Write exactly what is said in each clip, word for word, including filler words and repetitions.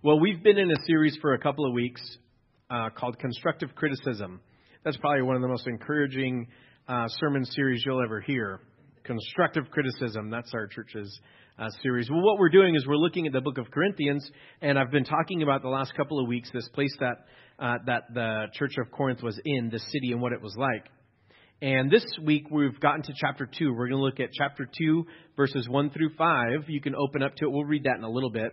Well, we've been in a series for a couple of weeks uh, called Constructive Criticism. That's probably one of the most encouraging uh, sermon series you'll ever hear. Constructive Criticism, that's our church's uh, series. Well, what we're doing is we're looking at the book of Corinthians, and I've been talking about the last couple of weeks this place that uh, that the church of Corinth was in, this city, and what it was like. And this week we've gotten to chapter two. We're going to look at chapter two, verses one through five. You can open up to it. We'll read that in a little bit.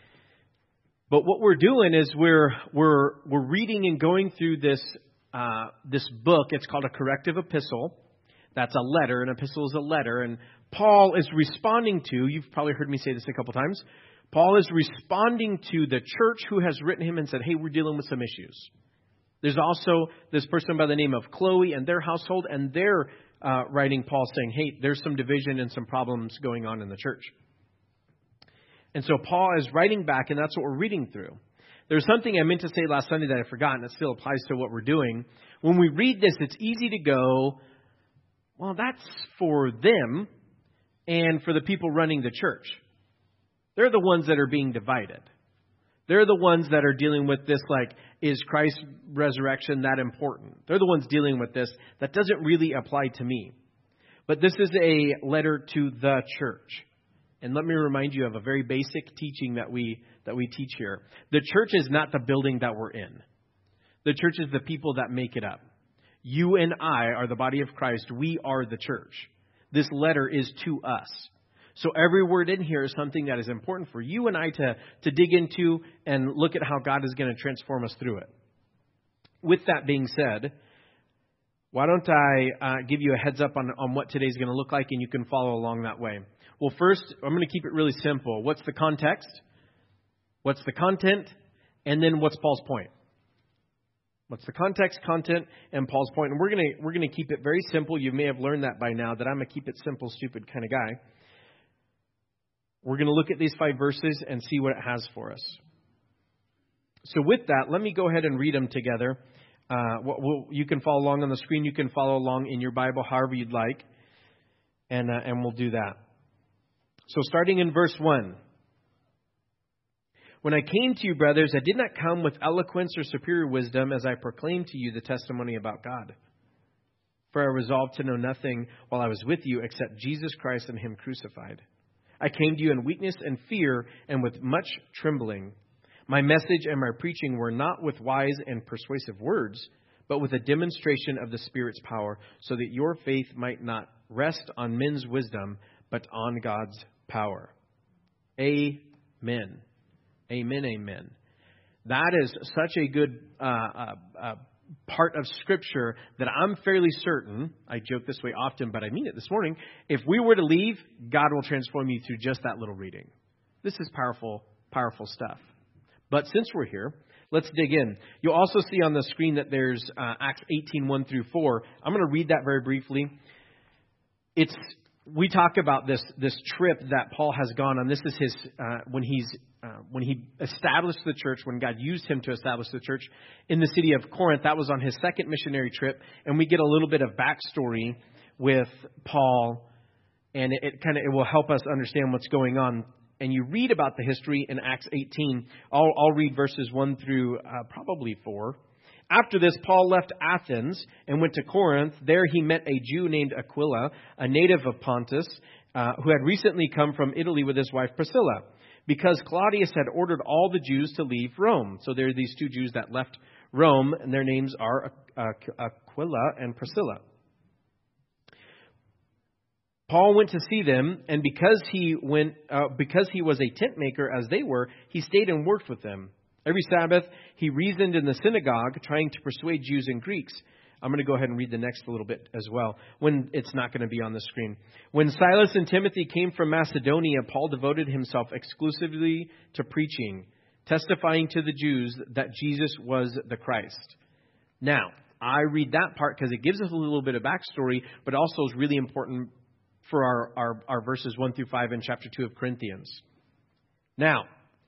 But what we're doing is we're we're we're reading and going through this uh, this book. It's called a corrective epistle. That's a letter. An epistle is a letter, and Paul is responding to. You've probably heard me say this a couple times. Paul is responding to the church who has written him and said, "Hey, we're dealing with some issues." There's also this person by the name of Chloe and their household, and they're uh, writing Paul saying, "Hey, there's some division and some problems going on in the church." And so Paul is writing back, and that's what we're reading through. There's something I meant to say last Sunday that I forgot, and it still applies to what we're doing. When we read this, it's easy to go, well, that's for them and for the people running the church. They're the ones that are being divided. They're the ones that are dealing with this, like, is Christ's resurrection that important? They're the ones dealing with this. That doesn't really apply to me. But this is a letter to the church. And let me remind you of a very basic teaching that we that we teach here. The church is not the building that we're in. The church is the people that make it up. You and I are the body of Christ. We are the church. This letter is to us. So every word in here is something that is important for you and I to, to dig into and look at how God is going to transform us through it. With that being said, why don't I uh, give you a heads up on, on what today's going to look like, and you can follow along that way. Well, first, I'm going to keep it really simple. What's the context? What's the content? And then what's Paul's point? What's the context, content, and Paul's point? And we're going to we're going to keep it very simple. You may have learned that by now, that I'm a keep it simple, stupid kind of guy. We're going to look at these five verses and see what it has for us. So with that, let me go ahead and read them together. Uh, we'll, you can follow along on the screen. You can follow along in your Bible, however you'd like. And uh, and we'll do that. So starting in verse one. When I came to you, brothers, I did not come with eloquence or superior wisdom as I proclaimed to you the testimony about God. For I resolved to know nothing while I was with you except Jesus Christ and Him crucified. I came to you in weakness and fear and with much trembling. My message and my preaching were not with wise and persuasive words, but with a demonstration of the Spirit's power, so that your faith might not rest on men's wisdom, but on God's power. Amen. Amen, amen. That is such a good uh, uh, uh, part of Scripture that I'm fairly certain, I joke this way often, but I mean it this morning, if we were to leave, God will transform you through just that little reading. This is powerful, powerful stuff. But since we're here, let's dig in. You'll also see on the screen that there's uh, Acts eighteen, one through four. I'm going to read that very briefly. It's we talk about this this trip that Paul has gone on. This is his uh, when he's uh, when he established the church, when God used him to establish the church in the city of Corinth. That was on his second missionary trip, and we get a little bit of backstory with Paul, and it, it kind of it will help us understand what's going on. And you read about the history in Acts eighteen. I'll, I'll read verses one through uh, probably four. After this, Paul left Athens and went to Corinth. There he met a Jew named Aquila, a native of Pontus, uh, who had recently come from Italy with his wife Priscilla, because Claudius had ordered all the Jews to leave Rome. So there are these two Jews that left Rome, and their names are Aquila and Priscilla. Paul went to see them, and because he went, uh, because he was a tent maker as they were, he stayed and worked with them. Every Sabbath, he reasoned in the synagogue, trying to persuade Jews and Greeks. I'm going to go ahead and read the next a little bit as well, when it's not going to be on the screen. When Silas and Timothy came from Macedonia, Paul devoted himself exclusively to preaching, testifying to the Jews that Jesus was the Christ. Now, I read that part because it gives us a little bit of backstory, but also is really important for our, our, our verses one through five in chapter two of Corinthians. Now,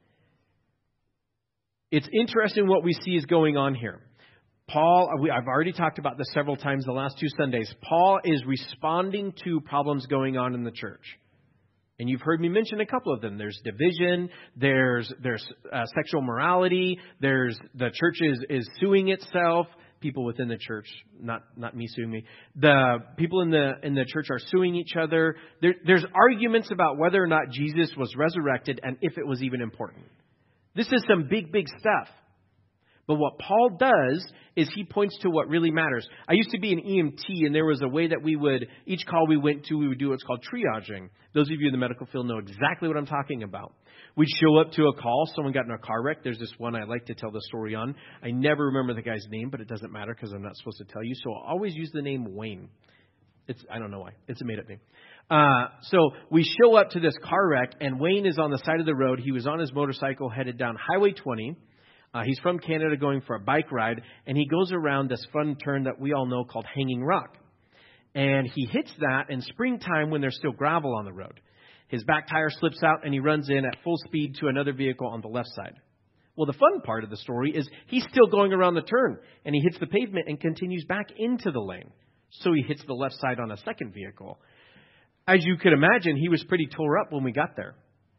it's interesting what we see is going on here. Paul, we, I've already talked about this several times the last two Sundays. Paul is responding to problems going on in the church. And you've heard me mention a couple of them. There's division, there's there's uh, sexual morality, there's the church is, is suing itself. People within the church, not not me suing me. The people in the in the church are suing each other. There, there's arguments about whether or not Jesus was resurrected and if it was even important. This is some big, big stuff. But what Paul does is he points to what really matters. I used to be an E M T, and there was a way that we would, each call we went to, we would do what's called triaging. Those of you in the medical field know exactly what I'm talking about. We'd show up to a call. Someone got in a car wreck. There's this one I like to tell the story on. I never remember the guy's name, but it doesn't matter because I'm not supposed to tell you. So I'll always use the name Wayne. It's I don't know why. It's a made-up name. Uh, so we show up to this car wreck, and Wayne is on the side of the road. He was on his motorcycle headed down Highway twenty. Uh, he's from Canada going for a bike ride, and he goes around this fun turn that we all know called Hanging Rock. And he hits that in springtime when there's still gravel on the road. His back tire slips out, and he runs in at full speed to another vehicle on the left side. Well, the fun part of the story is he's still going around the turn, and he hits the pavement and continues back into the lane. So he hits the left side on a second vehicle. As you could imagine, he was pretty tore up when we got there.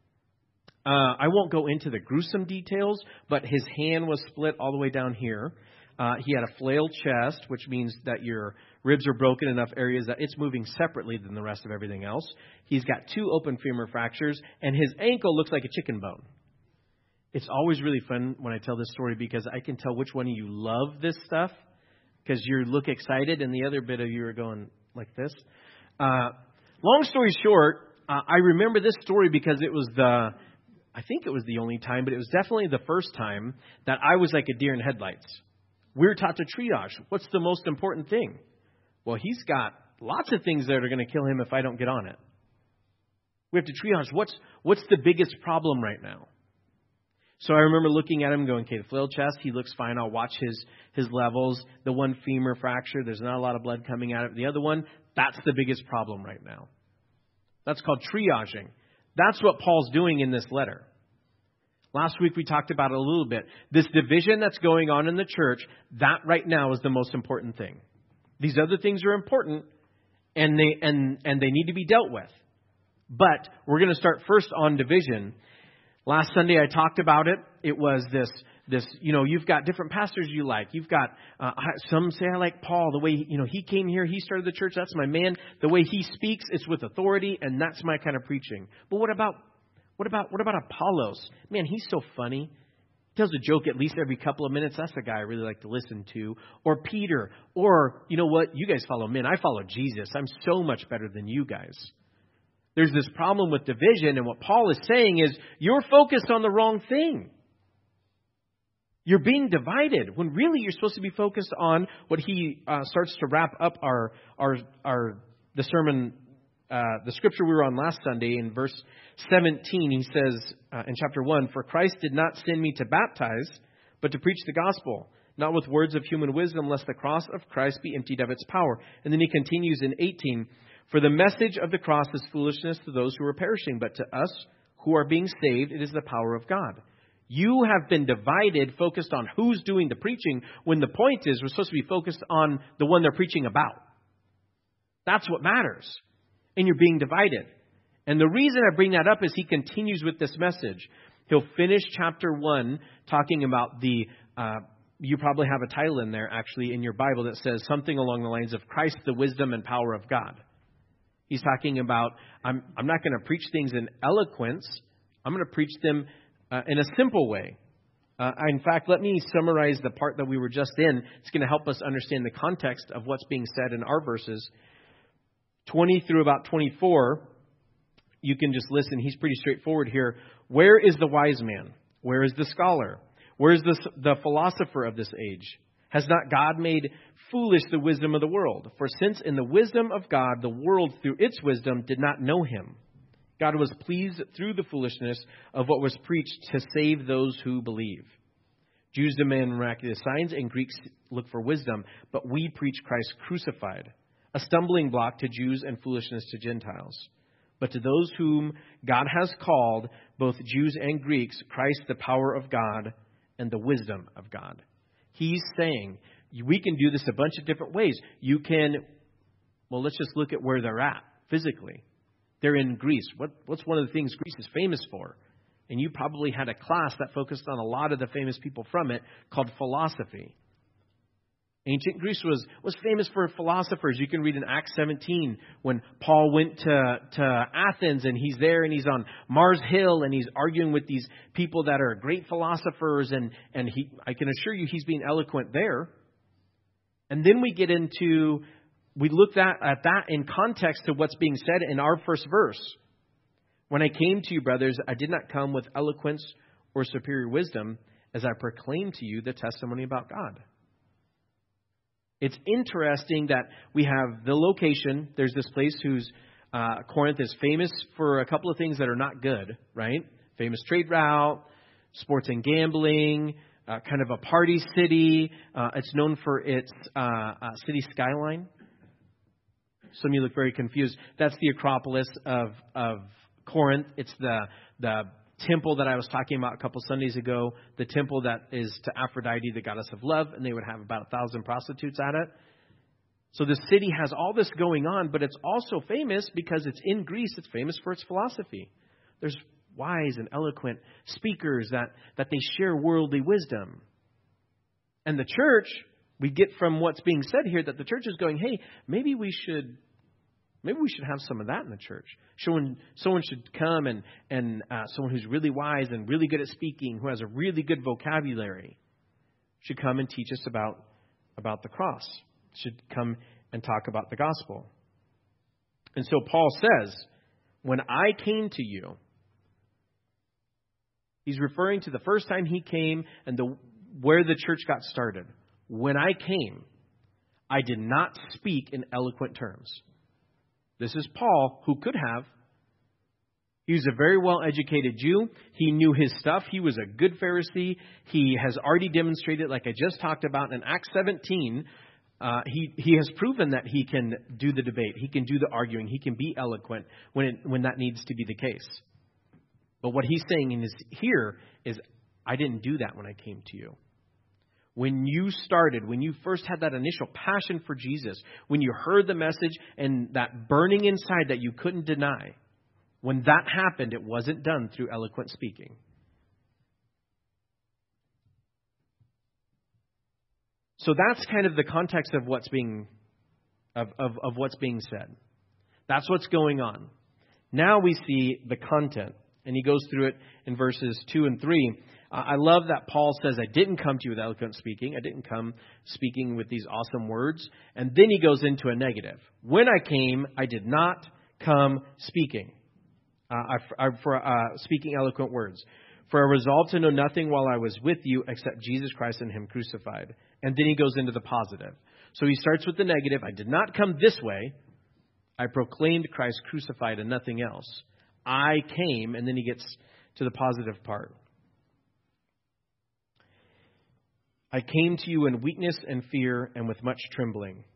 Uh, I won't go into the gruesome details, but his hand was split all the way down here. Uh, he had a flailed chest, which means that your ribs are broken in enough areas that it's moving separately than the rest of everything else. He's got two open femur fractures, and his ankle looks like a chicken bone. It's always really fun when I tell this story because I can tell which one of you love this stuff because you look excited, and the other bit of you are going like this. Uh, long story short, uh, I remember this story because it was the... I think it was the only time, but it was definitely the first time that I was like a deer in headlights. We're taught to triage. What's the most important thing? Well, he's got lots of things that are going to kill him if I don't get on it. We have to triage. What's what's the biggest problem right now? So I remember looking at him and going, okay, the flailed chest, he looks fine. I'll watch his, his levels. The one femur fracture, there's not a lot of blood coming out of it. The other one, that's the biggest problem right now. That's called triaging. That's what Paul's doing in this letter. Last week we talked about it a little bit. This division that's going on in the church, that right now is the most important thing. These other things are important, and they and, and they need to be dealt with. But we're going to start first on division. Last Sunday I talked about it. It was this, this you know, you've got different pastors you like. You've got, uh, some say I like Paul. The way, you know, he came here, he started the church. That's my man. The way he speaks, it's with authority, and that's my kind of preaching. But what about, what about, what about Apollos? Man, he's so funny. He tells a joke at least every couple of minutes. That's the guy I really like to listen to. Or Peter. Or, you know what? You guys follow men. I follow Jesus. I'm so much better than you guys. There's this problem with division, and what Paul is saying is you're focused on the wrong thing. You're being divided when really you're supposed to be focused on what he uh, starts to wrap up our our our the sermon, uh, the scripture we were on last Sunday in verse seventeen. He says uh, in chapter one, "For Christ did not send me to baptize, but to preach the gospel, not with words of human wisdom, lest the cross of Christ be emptied of its power." And then he continues in eighteen, "For the message of the cross is foolishness to those who are perishing, but to us who are being saved, it is the power of God." You have been divided, focused on who's doing the preaching, when the point is we're supposed to be focused on the one they're preaching about. That's what matters. And you're being divided. And the reason I bring that up is he continues with this message. He'll finish chapter one talking about the, uh, you probably have a title in there actually in your Bible that says something along the lines of Christ, the wisdom and power of God. He's talking about, I'm, I'm not going to preach things in eloquence. I'm going to preach them Uh, in a simple way. Uh, in fact, let me summarize the part that we were just in. It's going to help us understand the context of what's being said in our verses. twenty through about twenty-four, you can just listen. He's pretty straightforward here. Where is the wise man? Where is the scholar? Where is the, the philosopher of this age? Has not God made foolish the wisdom of the world? For since in the wisdom of God, the world through its wisdom did not know him, God was pleased through the foolishness of what was preached to save those who believe. Jews demand miraculous signs and Greeks look for wisdom, but we preach Christ crucified, a stumbling block to Jews and foolishness to Gentiles. But to those whom God has called, both Jews and Greeks, Christ the power of God and the wisdom of God. He's saying we can do this a bunch of different ways. You can, well, let's just look at where they're at physically. They're in Greece. What, what's one of the things Greece is famous for? And you probably had a class that focused on a lot of the famous people from it called philosophy. Ancient Greece was, was famous for philosophers. You can read in Acts seventeen when Paul went to, to Athens and he's there and he's on Mars Hill and he's arguing with these people that are great philosophers. And, and he, I can assure you he's being eloquent there. And then we get into, we look at, at that in context to what's being said in our first verse. When I came to you, brothers, I did not come with eloquence or superior wisdom as I proclaimed to you the testimony about God. It's interesting that we have the location. There's this place whose uh, Corinth is famous for a couple of things that are not good, right? Famous trade route, sports and gambling, uh, kind of a party city. Uh, it's known for its uh, uh, city skyline. Some of you look very confused. That's the Acropolis of of Corinth. It's the the temple that I was talking about a couple Sundays ago, the temple that is to Aphrodite, the goddess of love, and they would have about a thousand prostitutes at it. So the city has all this going on, but it's also famous because it's in Greece. It's famous for its philosophy. There's wise and eloquent speakers that, that they share worldly wisdom. And the church, we get from what's being said here that the church is going, hey, maybe we should Maybe we should have some of that in the church. Someone, someone should come and, and uh, someone who's really wise and really good at speaking, who has a really good vocabulary, should come and teach us about, about the cross, should come and talk about the gospel. And so Paul says, when I came to you, he's referring to the first time he came and the where the church got started. When I came, I did not speak in eloquent terms. This is Paul, who could have. He was a very well-educated Jew. He knew his stuff. He was a good Pharisee. He has already demonstrated, like I just talked about in Acts seventeen, uh, he, he has proven that he can do the debate. He can do the arguing. He can be eloquent when it, when that needs to be the case. But what he's saying in his, here is, I didn't do that when I came to you. When you started, when you first had that initial passion for Jesus, when you heard the message and that burning inside that you couldn't deny, when that happened, it wasn't done through eloquent speaking. So that's kind of the context of what's being of, of, of what's being said. That's what's going on. Now we see the content, and he goes through it in verses two and three. I love that Paul says, I didn't come to you with eloquent speaking. I didn't come speaking with these awesome words. And then he goes into a negative. When I came, I did not come speaking. Uh, I, I, for uh, speaking eloquent words. For I resolved to know nothing while I was with you except Jesus Christ and Him crucified. And then he goes into the positive. So he starts with the negative. I did not come this way. I proclaimed Christ crucified and nothing else. I came, and then he gets to the positive part. I came to you in weakness and fear and with much trembling.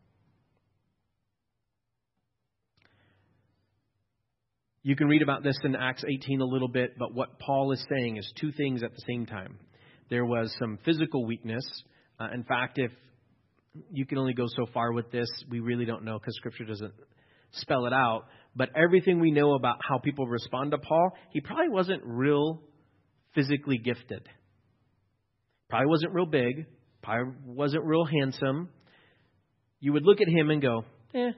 You can read about this in Acts eighteen a little bit, but what Paul is saying is two things at the same time. There was some physical weakness. Uh, in fact, if you can only go so far with this, we really don't know because Scripture doesn't spell it out. But everything we know about how people respond to Paul, he probably wasn't real physically gifted. Probably wasn't real big. Probably wasn't real handsome. You would look at him and go, eh.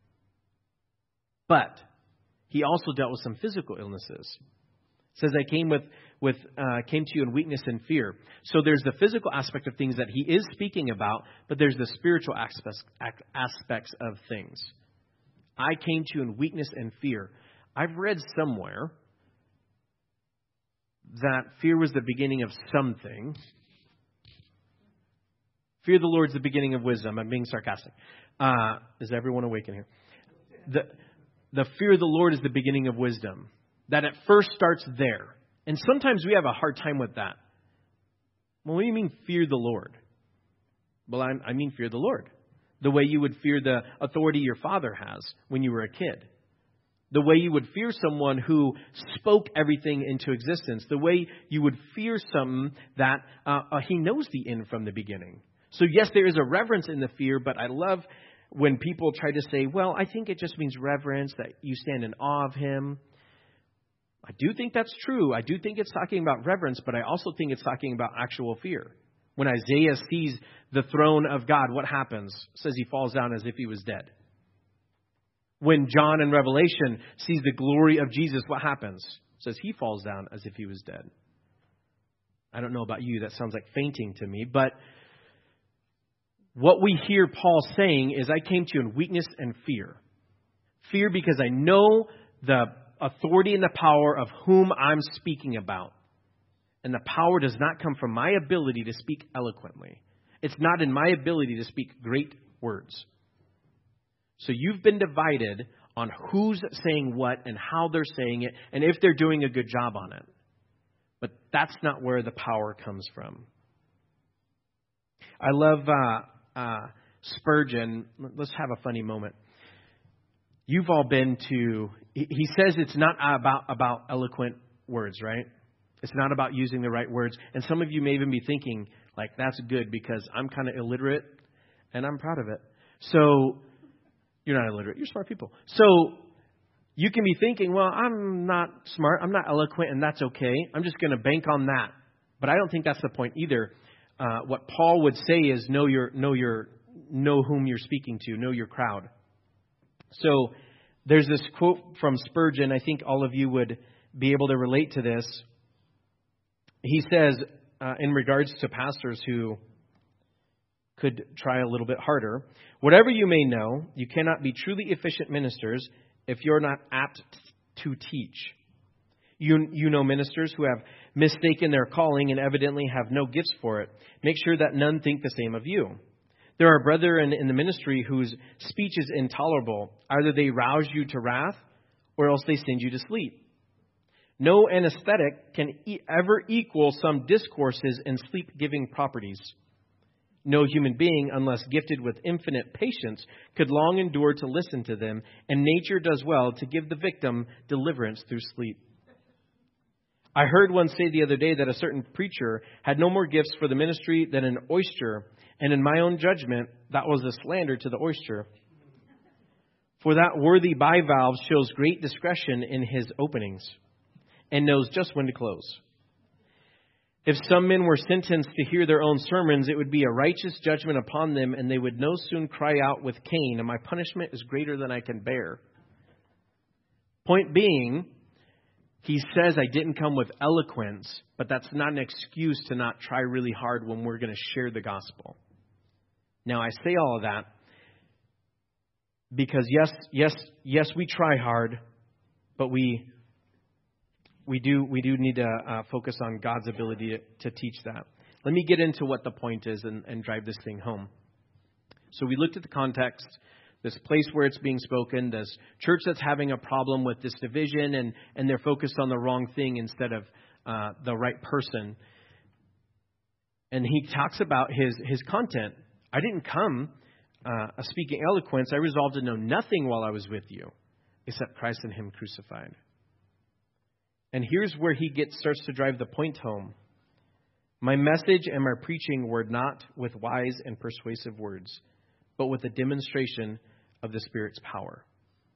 But he also dealt with some physical illnesses. It says, I came with, with uh, came to you in weakness and fear. So there's the physical aspect of things that he is speaking about, but there's the spiritual aspects, aspects of things. I came to you in weakness and fear. I've read somewhere that fear was the beginning of something. Fear of the Lord is the beginning of wisdom. I'm being sarcastic. Uh, is everyone awake in here? The, the fear of the Lord is the beginning of wisdom. That it first starts there. And sometimes we have a hard time with that. Well, what do you mean fear the Lord? Well, I, I mean fear the Lord. The way you would fear the authority your father has when you were a kid. The way you would fear someone who spoke everything into existence. The way you would fear something that uh, uh, he knows the end from the beginning. So yes, there is a reverence in the fear, but I love when people try to say, well, I think it just means reverence, that you stand in awe of him. I do think that's true. I do think it's talking about reverence, but I also think it's talking about actual fear. When Isaiah sees the throne of God, what happens? It says he falls down as if he was dead. When John in Revelation sees the glory of Jesus, what happens? It says he falls down as if he was dead. I don't know about you. That sounds like fainting to me. But what we hear Paul saying is, I came to you in weakness and fear. Fear because I know the authority and the power of whom I'm speaking about. And the power does not come from my ability to speak eloquently. It's not in my ability to speak great words. So you've been divided on who's saying what and how they're saying it and if they're doing a good job on it. But that's not where the power comes from. I love uh, uh, Spurgeon. Let's have a funny moment. You've all been to, he says it's not about, about eloquent words, right? It's not about using the right words. And some of you may even be thinking, like, that's good because I'm kind of illiterate and I'm proud of it. So you're not illiterate. You're smart people. So you can be thinking, well, I'm not smart. I'm not eloquent, and that's okay. I'm just going to bank on that. But I don't think that's the point either. Uh, what Paul would say is know your, know your, know whom you're speaking to, know your crowd. So there's this quote from Spurgeon. I think all of you would be able to relate to this. He says, uh, in regards to pastors who could try a little bit harder, whatever you may know, you cannot be truly efficient ministers if you're not apt to teach. You, you know ministers who have mistaken their calling and evidently have no gifts for it. Make sure that none think the same of you. There are brethren in the ministry whose speech is intolerable. Either they rouse you to wrath or else they send you to sleep. No anesthetic can e- ever equal some discourses and sleep-giving properties. No human being, unless gifted with infinite patience, could long endure to listen to them, and nature does well to give the victim deliverance through sleep. I heard one say the other day that a certain preacher had no more gifts for the ministry than an oyster, and in my own judgment, that was a slander to the oyster. For that worthy bivalve shows great discretion in his openings, and knows just when to close. If some men were sentenced to hear their own sermons, it would be a righteous judgment upon them, and they would no soon cry out with Cain, and my punishment is greater than I can bear. Point being, he says I didn't come with eloquence, but that's not an excuse to not try really hard when we're going to share the gospel. Now, I say all of that because yes, yes, yes, we try hard, but we we do we do need to uh, focus on God's ability to, to teach that. Let me get into what the point is and, and drive this thing home. So we looked at the context, this place where it's being spoken, this church that's having a problem with this division, and, and they're focused on the wrong thing instead of uh, the right person. And he talks about his, his content. I didn't come uh, speaking eloquence. I resolved to know nothing while I was with you, except Christ and Him crucified. And here's where he gets starts to drive the point home. My message and my preaching were not with wise and persuasive words, but with a demonstration of the Spirit's power.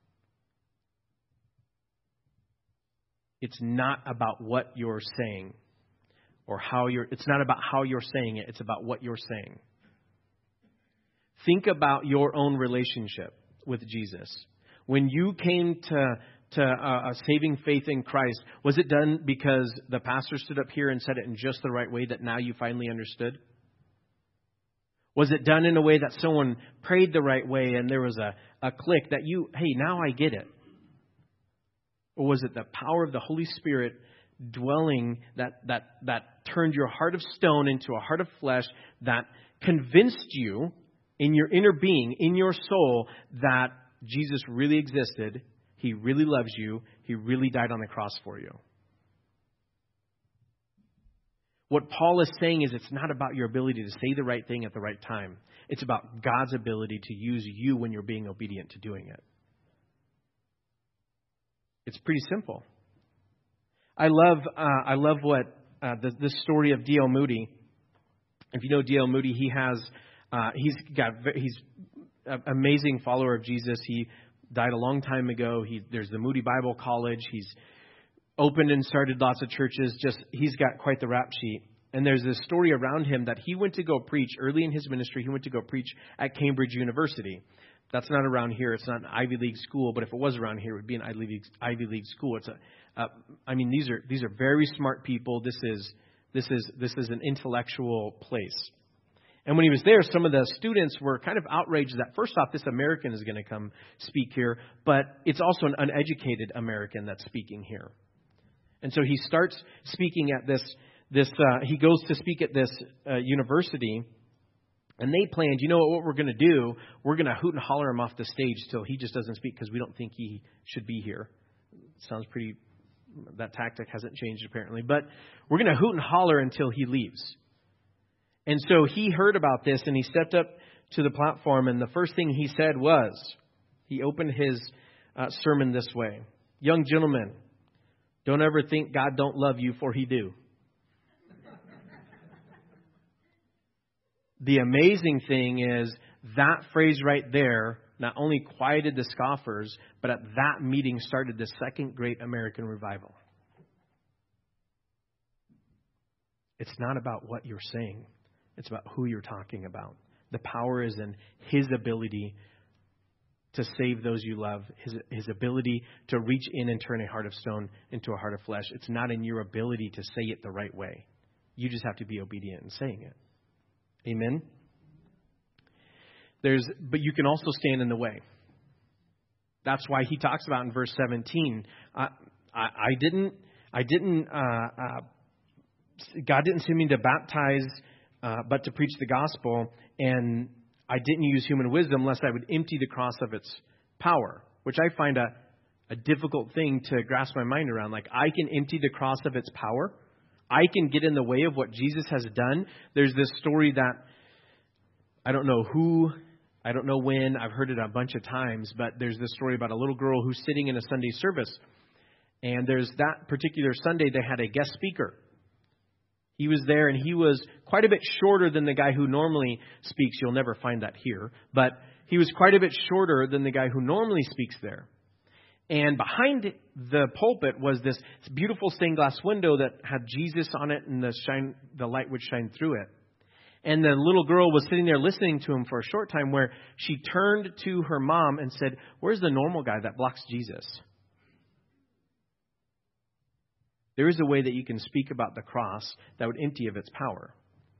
It's not about what you're saying or how you're, it's not about how you're saying it. It's about what you're saying. Think about your own relationship with Jesus. When you came to to uh, a saving faith in Christ, was it done because the pastor stood up here and said it in just the right way that now you finally understood? Was it done in a way that someone prayed the right way and there was a, a click that you, hey, now I get it? Or was it the power of the Holy Spirit dwelling that that that turned your heart of stone into a heart of flesh, that convinced you in your inner being, in your soul, that Jesus really existed, He really loves you, He really died on the cross for you? What Paul is saying is it's not about your ability to say the right thing at the right time. It's about God's ability to use you when you're being obedient to doing it. It's pretty simple. I love uh, I love what uh, the, the story of D L Moody. If you know D L Moody, he has uh, he's got he's an amazing follower of Jesus. He died a long time ago. He, there's the Moody Bible College. He's opened and started lots of churches. Just he's got quite the rap sheet. And there's this story around him that he went to go preach early in his ministry. He went to go preach at Cambridge University. That's not around here. It's not an Ivy League school, but if it was around here, it would be an Ivy League, Ivy League school. It's a, uh, I mean, these are these are very smart people. This is this is this is an intellectual place. And when he was there, some of the students were kind of outraged that first off, this American is going to come speak here, but it's also an uneducated American that's speaking here. And so he starts speaking at this. This uh, he goes to speak at this uh, university. And they planned, you know what, what we're going to do? We're going to hoot and holler him off the stage till he just doesn't speak because we don't think he should be here. Sounds pretty, that tactic hasn't changed apparently. But we're going to hoot and holler until he leaves. And so he heard about this and he stepped up to the platform. And the first thing he said was, he opened his uh, sermon this way. Young gentlemen, don't ever think God don't love you, for he do. The amazing thing is that phrase right there not only quieted the scoffers, but at that meeting started the second great American revival. It's not about what you're saying. It's about who you're talking about. The power is in his ability to save those you love, his, his ability to reach in and turn a heart of stone into a heart of flesh. It's not in your ability to say it the right way. You just have to be obedient in saying it. Amen. There's, but you can also stand in the way. That's why he talks about in verse seventeen. I, I, I didn't. I didn't. Uh, uh, God didn't send me to baptize, uh, but to preach the gospel. And I didn't use human wisdom, lest I would empty the cross of its power, which I find a, a difficult thing to grasp my mind around. Like, I can empty the cross of its power. I can get in the way of what Jesus has done. There's this story that I don't know who, I don't know when, I've heard it a bunch of times, but there's this story about a little girl who's sitting in a Sunday service. And there's that particular Sunday, they had a guest speaker. He was there and he was quite a bit shorter than the guy who normally speaks. You'll never find that here. But he was quite a bit shorter than the guy who normally speaks there. And behind the pulpit was this beautiful stained glass window that had Jesus on it, and the shine, the light would shine through it. And the little girl was sitting there listening to him for a short time, where she turned to her mom and said, "Where's the normal guy that blocks Jesus?" There is a way that you can speak about the cross that would empty of its power.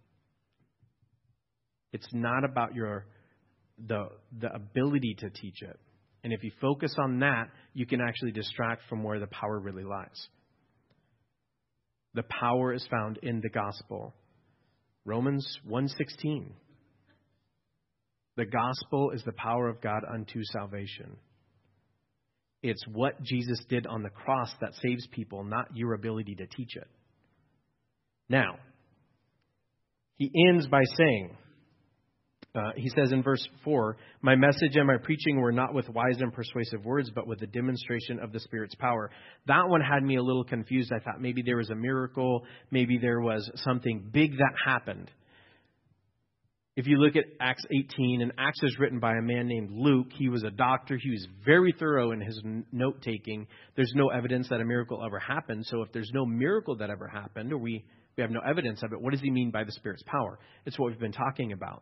It's not about your the the ability to teach it. And if you focus on that, you can actually distract from where the power really lies. The power is found in the gospel. Romans one sixteen. The gospel is the power of God unto salvation. It's what Jesus did on the cross that saves people, not your ability to teach it. Now, he ends by saying, Uh, he says in verse four, "My message and my preaching were not with wise and persuasive words, but with the demonstration of the Spirit's power." That one had me a little confused. I thought maybe there was a miracle. Maybe there was something big that happened. If you look at Acts eighteen, and Acts is written by a man named Luke. He was a doctor. He was very thorough in his note-taking. There's no evidence that a miracle ever happened. So if there's no miracle that ever happened, or we, we have no evidence of it, what does he mean by the Spirit's power? It's what we've been talking about.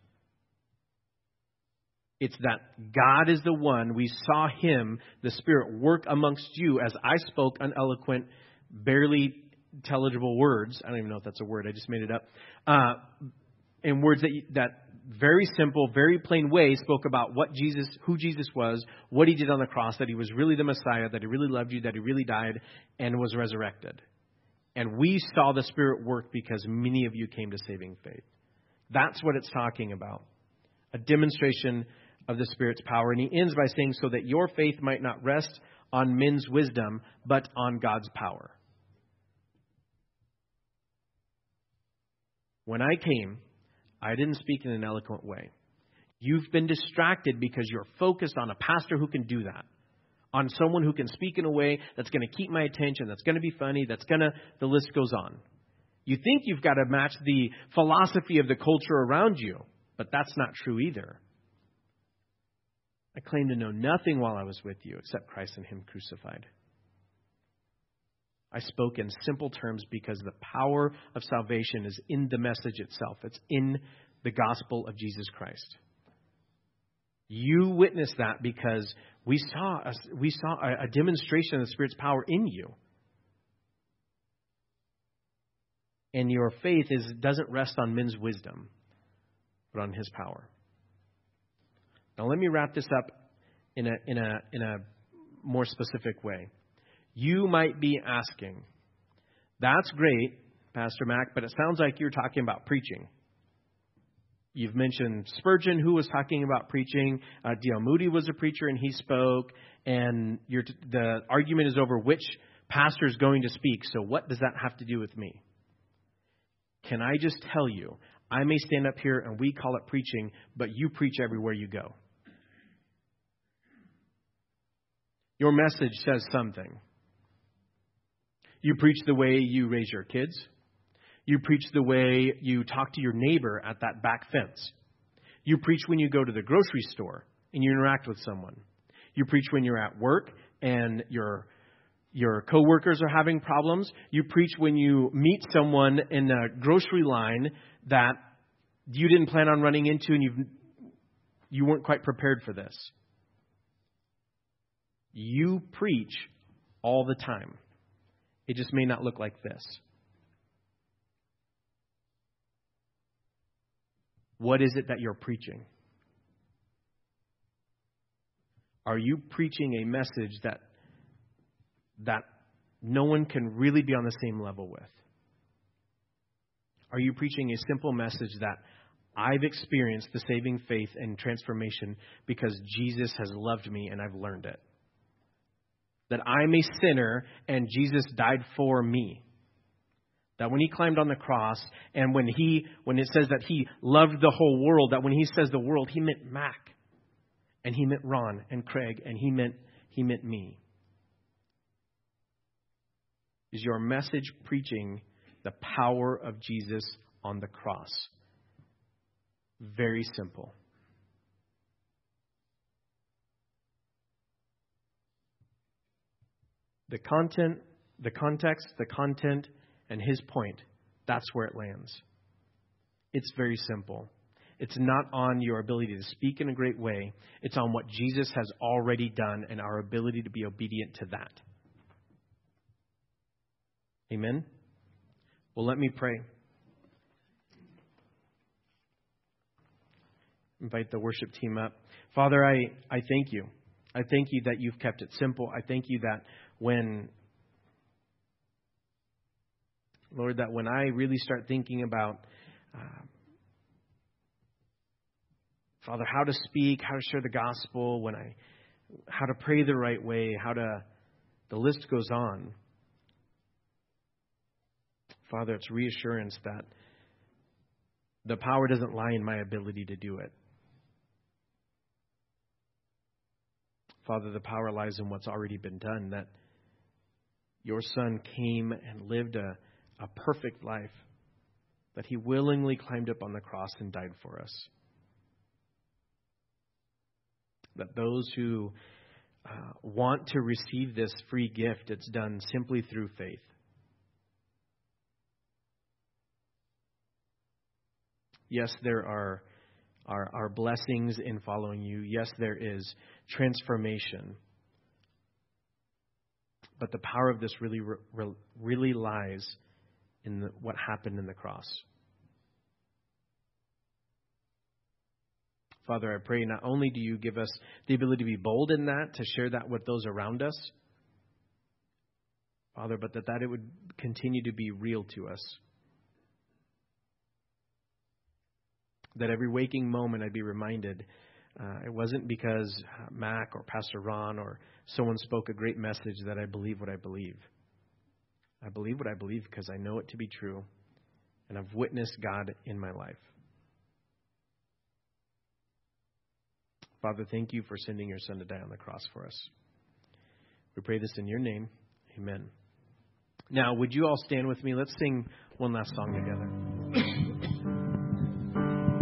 It's that God is the one. We saw him, the Spirit, work amongst you as I spoke uneloquent, barely intelligible words. I don't even know if that's a word. I just made it up. Uh, in words that, that very simple, very plain way spoke about what Jesus, who Jesus was, what he did on the cross, that he was really the Messiah, that he really loved you, that he really died and was resurrected. And we saw the Spirit work because many of you came to saving faith. That's what it's talking about. A demonstration of the Spirit's power. And he ends by saying, so that your faith might not rest on men's wisdom, but on God's power. When I came, I didn't speak in an eloquent way. You've been distracted because you're focused on a pastor who can do that. On someone who can speak in a way that's going to keep my attention, that's going to be funny, that's going to, the list goes on. You think you've got to match the philosophy of the culture around you, but that's not true either. I claim to know nothing while I was with you except Christ and Him crucified. I spoke in simple terms because the power of salvation is in the message itself. It's in the gospel of Jesus Christ. You witnessed that because we saw a, we saw a, a demonstration of the Spirit's power in you. And your faith is doesn't rest on men's wisdom, but on His power. Now let me wrap this up in a in a in a more specific way. You might be asking, that's great, Pastor Mac, but it sounds like you're talking about preaching. You've mentioned Spurgeon, who was talking about preaching. Uh, D L Moody was a preacher, and he spoke. And you're, the argument is over which pastor is going to speak. So what does that have to do with me? Can I just tell you, I may stand up here and we call it preaching, but you preach everywhere you go. Your message says something. You preach the way you raise your kids. You preach the way you talk to your neighbor at that back fence. You preach when you go to the grocery store and you interact with someone. You preach when you're at work and your your coworkers are having problems. You preach when you meet someone in a grocery line that you didn't plan on running into and you you weren't quite prepared for this. You preach all the time. It just may not look like this. What is it that you're preaching? Are you preaching a message that that no one can really be on the same level with? Are you preaching a simple message that I've experienced the saving faith and transformation because Jesus has loved me and I've learned it? That I'm a sinner and Jesus died for me. That when He climbed on the cross and when he when it says that He loved the whole world, that when He says the world, He meant Mac. And He meant Ron and Craig and He meant He meant me. Is your message preaching the power of Jesus on the cross? Very simple. The content, the context, the content, and His point, that's where it lands. It's very simple. It's not on your ability to speak in a great way. It's on what Jesus has already done and our ability to be obedient to that. Amen? Well, let me pray. Invite the worship team up. Father, I, I thank you. I thank you that you've kept it simple. I thank you that when, Lord, that when I really start thinking about, uh, Father, how to speak, how to share the gospel, when I, how to pray the right way, how to, the list goes on. Father, it's reassurance that the power doesn't lie in my ability to do it. Father, the power lies in what's already been done, that your Son came and lived a, a perfect life, that He willingly climbed up on the cross and died for us. That those who uh, want to receive this free gift, it's done simply through faith. Yes, there are, are, are blessings in following you. Yes, there is transformation. But the power of this really, re, really lies in the, what happened in the cross. Father, I pray not only do you give us the ability to be bold in that, to share that with those around us, Father, but that, that it would continue to be real to us. That every waking moment I'd be reminded uh, it wasn't because Mac or Pastor Ron or someone spoke a great message that I believe what I believe. I believe what I believe because I know it to be true and I've witnessed God in my life. Father, thank you for sending your Son to die on the cross for us. We pray this in your name. Amen. Now, would you all stand with me? Let's sing one last song together.